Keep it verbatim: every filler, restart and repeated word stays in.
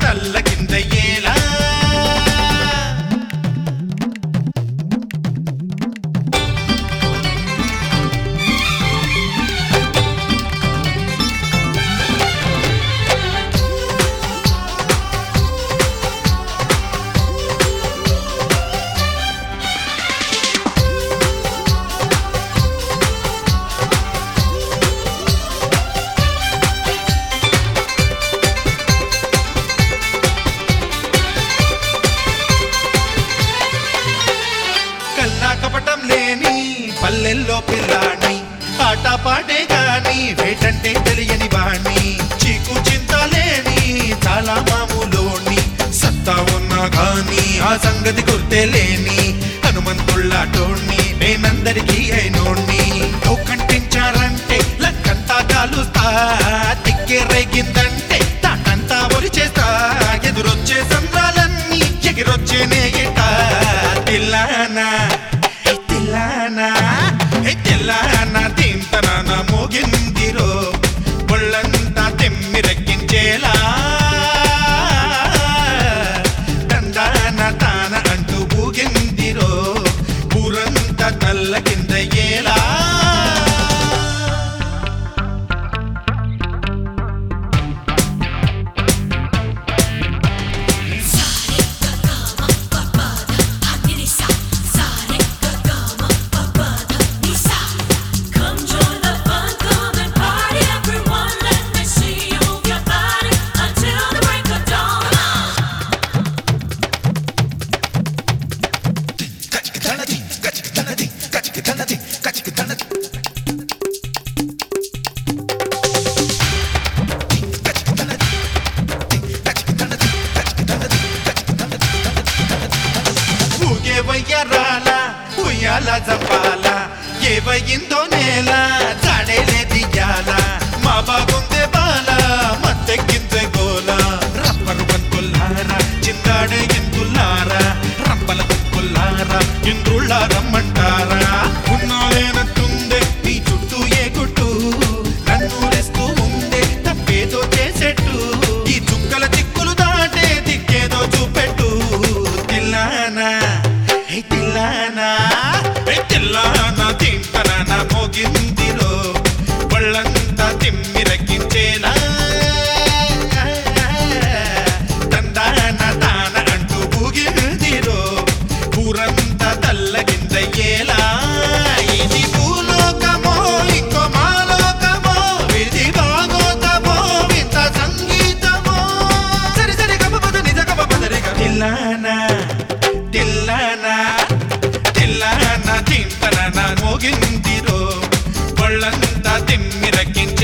తల్లకిందయ్యేలా కపటం లేని పల్లెల్లో పిల్లాణ్ణి ఆట పాటే గాని వేటంటే తెలియని వాణ్ణి చీకు చింత లేని చాలా మామూలోని సత్తా ఉన్నా గాని ఆ సంగతి గుర్తే లేని హనుమంతుళ్ళాటోణ్ణి నేనందరికీ అయినోణ్ణి కంటించారంటే లక్కంతా కాలుస్తా తిక్కే రేగిందంటే తాటంతా ఒరిచేస్తా ఎదురొచ్చే సంద్రాలన్నీ ఎగిరొచ్చేనే ఇట పిల్లానా తెల్లానా తింతనా మోగిందిరో ఒళ్ళంతా తెమ్మిరెక్కించేలా తందాన తాన అంటూ ఊగిందిరో ఊరంతా నల్ల కిందయ్యేలా వయ్యారాలా ఉయ్యాల జంపాల ఏవయిందో నేల చాడేలే దియ్యాల మా బాగుందే బాల మత్తెక్కిందే గోల రబ్బరు బంతుల్లారా చిందాడే ఇందుల్లారా రంపల బంతుల్లారా ఇందుళ్ళ రమ్మంటారా ఉన్నాలేనట్టుందే నీ చుట్టూ ఏ గుట్టు నన్ను రెస్తూ ఉందే తప్పేదో చేసేట్టు ఈ చుక్కల చిక్కులు దాటే దిక్కేదో చూపెట్టు తిల్లానా తెల్లానా తెల్లానా తింటనా మోగిందిరో ఒళ్ళంతా తిమ్మిరక్కించేలా తందాన తాన అంటూ ఊగిందిరో ఊరంతా తల్లకిందయ్యేలా ఇది భూలోకమో ఇంకో మాలోకమో ఇది భాగోతమో ఇంత సంగీతమో సరి సరి గమ పద నిజ గమ పదరిగ తెల్లానా తెల్లానా తెల్లానా తింటనా మోగిందిరో ఒళ్ళంతా తిమ్మిరక్కించ